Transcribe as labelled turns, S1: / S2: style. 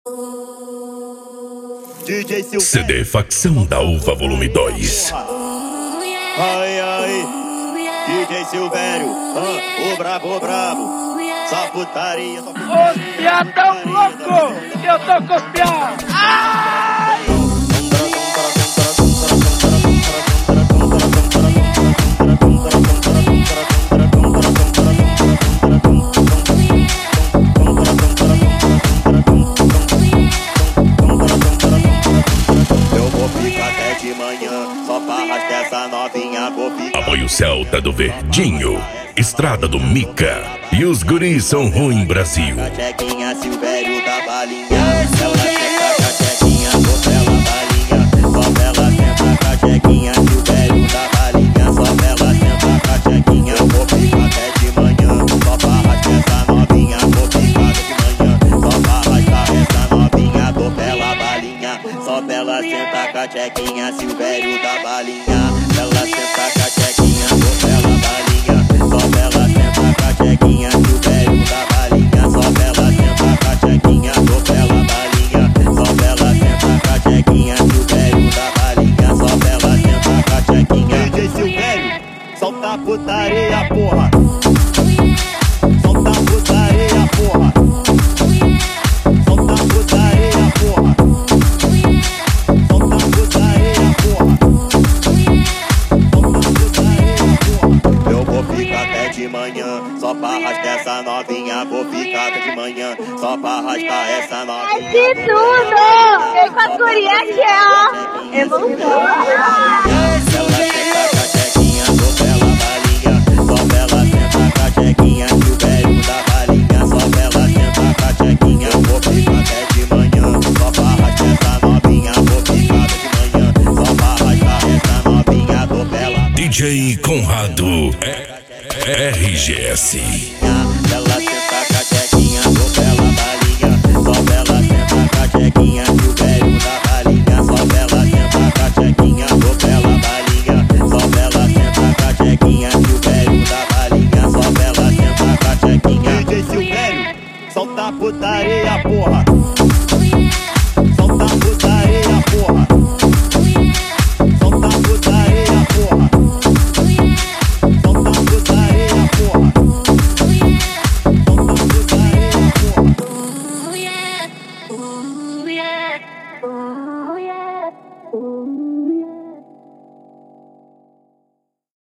S1: CD Facção da Uva Volume 2.
S2: Ai, ai, DJ Silvério, o brabo, só putaria, só putaria.
S3: Os piá tão louco, que eu tô com os piá.
S2: Só pra arrastar essa novinha, vou ficar.
S1: Apoio Celta do Verdinho, Estrada do Mica e os guris são ruim Brasil.
S2: Cachequinha, Silvério da balinha. Ela senta cachequinha, só bela senta cachequinha, Silvério da balinha. Só bela senta cachequinha, vou ficar até de manhã. Só pra arrastar essa novinha, vou ficar de manhã. Só pra arrastar essa novinha, tô bela balinha. Só bela senta cachequinha, Silvério da balinha. Ela senta cachequinha, tô bela balinha. Só bela senta cachequinha, Silvério da balinha. Só bela senta cachequinha, tô bela balinha. Só bela senta cachequinha, Silvério da balinha. Só bela senta cachequinha. DJ Silvério, solta a putaria, porra. Solta a putaria, porra. Solta a putaria, porra. Solta a putaria, porra. Solta a putaria, porra. Eu vou ficar até de manhã, só pra arrastar essa novinha. Vou ficar até de manhã, só pra arrastar essa novinha.
S4: É de tudo! Vem com a guria aqui, ó! Evolução!
S2: Ela senta cachequinha, tô bela balinha. Só bela senta cachequinha, Silvério da balinha. Só bela senta cachequinha, eu vou ficar até de manhã. Só pra arrastar essa novinha, vou ficar até de manhã. Só pra arrastar essa novinha, tô bela.
S1: DJ Conrado RGS.
S2: Ela senta cachequinha, tô bela balinha. Só bela senta cachequinha, Silvério da balinha. Só bela senta cachequinha, tô bela balinha. Só bela senta cachequinha, Silvério da balinha. Só bela senta cachequinha. DJ Silvério, solta a putaria, porra.